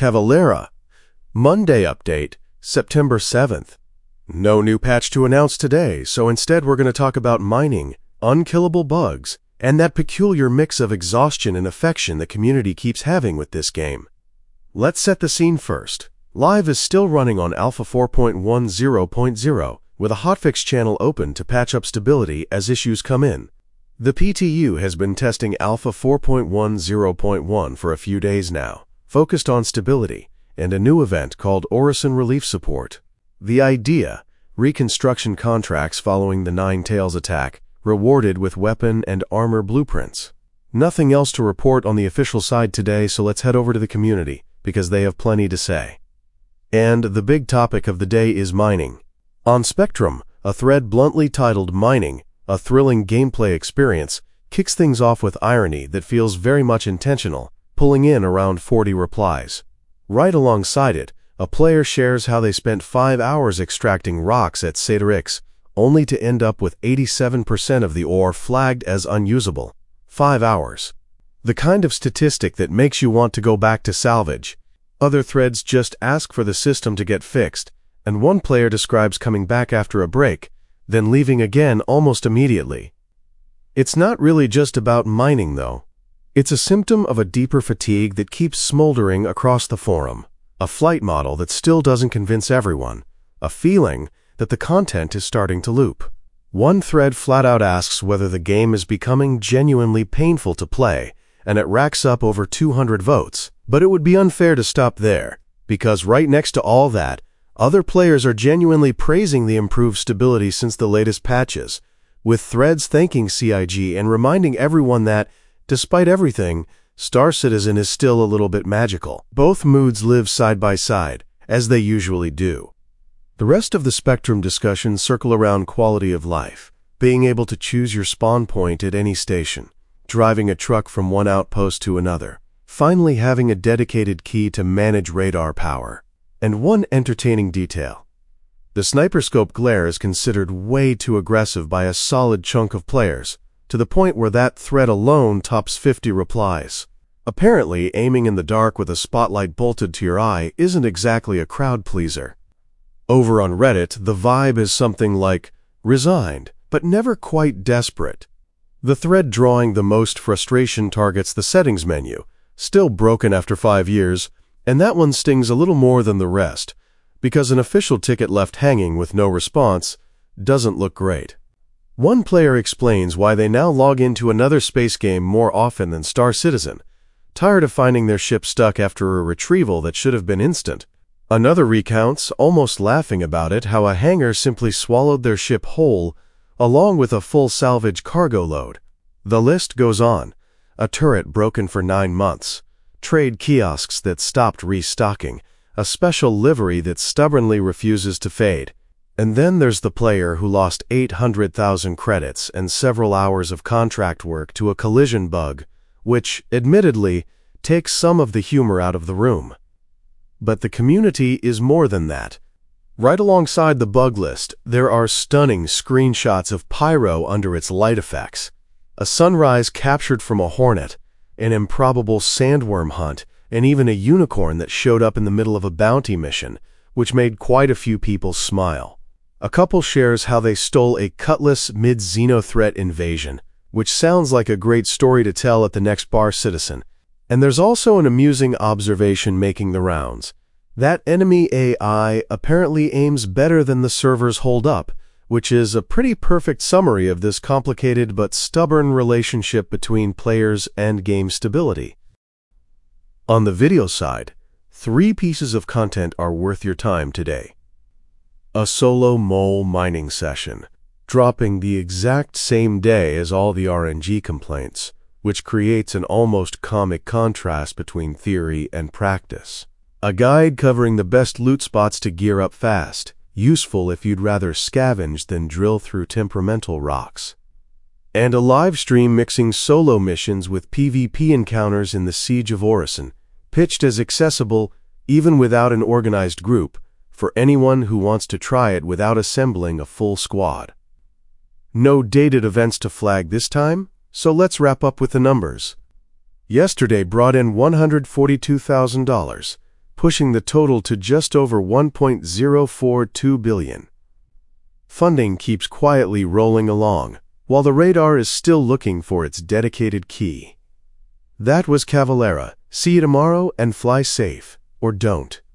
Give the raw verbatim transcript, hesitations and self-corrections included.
Cavalera. Monday update, September seventh. No new patch to announce today, so instead we're going to talk about mining, unkillable bugs, and that peculiar mix of exhaustion and affection the community keeps having with this game. Let's set the scene first. Live is still running on Alpha four point ten point zero, with a hotfix channel open to patch up stability as issues come in. The P T U has been testing Alpha four point ten point one for a few days now, focused on stability, and a new event called Orison Relief Support. The idea: reconstruction contracts following the Nine Tails attack, rewarded with weapon and armor blueprints. Nothing else to report on the official side today, so let's head over to the community, because they have plenty to say. And the big topic of the day is mining. On Spectrum, a thread bluntly titled Mining, a thrilling gameplay experience, kicks things off with irony that feels very much intentional, pulling in around forty replies. Right alongside it, a player shares how they spent five hours extracting rocks at Satorix, only to end up with eighty-seven percent of the ore flagged as unusable. Five hours. The kind of statistic that makes you want to go back to salvage. Other threads just ask for the system to get fixed, and one player describes coming back after a break, then leaving again almost immediately. It's not really just about mining, though. It's a symptom of a deeper fatigue that keeps smoldering across the forum, a flight model that still doesn't convince everyone, a feeling that the content is starting to loop. One thread flat out asks whether the game is becoming genuinely painful to play, and it racks up over two hundred votes. But it would be unfair to stop there, because right next to all that, other players are genuinely praising the improved stability since the latest patches, with threads thanking C I G and reminding everyone that, despite everything, Star Citizen is still a little bit magical. Both moods live side by side, as they usually do. The rest of the Spectrum discussions circle around quality of life, being able to choose your spawn point at any station, driving a truck from one outpost to another, finally having a dedicated key to manage radar power. And one entertaining detail: the sniper scope glare is considered way too aggressive by a solid chunk of players, to the point where that thread alone tops fifty replies. Apparently, aiming in the dark with a spotlight bolted to your eye isn't exactly a crowd pleaser. Over on Reddit, the vibe is something like resigned, but never quite desperate. The thread drawing the most frustration targets the settings menu, still broken after five years, and that one stings a little more than the rest, because an official ticket left hanging with no response doesn't look great. One player explains why they now log into another space game more often than Star Citizen, tired of finding their ship stuck after a retrieval that should have been instant. Another recounts, almost laughing about it, how a hangar simply swallowed their ship whole, along with a full salvage cargo load. The list goes on. A turret broken for nine months. Trade kiosks that stopped restocking, a special livery that stubbornly refuses to fade. And then there's the player who lost eight hundred thousand credits and several hours of contract work to a collision bug, which, admittedly, takes some of the humor out of the room. But the community is more than that. Right alongside the bug list, there are stunning screenshots of pyro under its light effects. A sunrise captured from a hornet, an improbable sandworm hunt, and even a unicorn that showed up in the middle of a bounty mission, which made quite a few people smile. A couple shares how they stole a Cutlass mid-Xenothreat invasion, which sounds like a great story to tell at the next Bar Citizen. And there's also an amusing observation making the rounds. That enemy A I apparently aims better than the servers hold up, which is a pretty perfect summary of this complicated but stubborn relationship between players and game stability. On the video side, three pieces of content are worth your time today. A solo mole mining session, dropping the exact same day as all the R N G complaints, which creates an almost comic contrast between theory and practice. A guide covering the best loot spots to gear up fast, useful if you'd rather scavenge than drill through temperamental rocks. And a live stream mixing solo missions with PvP encounters in the Siege of Orison, pitched as accessible, even without an organized group, for anyone who wants to try it without assembling a full squad. No dated events to flag this time, so let's wrap up with the numbers. Yesterday brought in one hundred forty-two thousand dollars, pushing the total to just over one point zero four two billion. Funding keeps quietly rolling along, while the radar is still looking for its dedicated key. That was Cavalera. See you tomorrow and fly safe, or don't.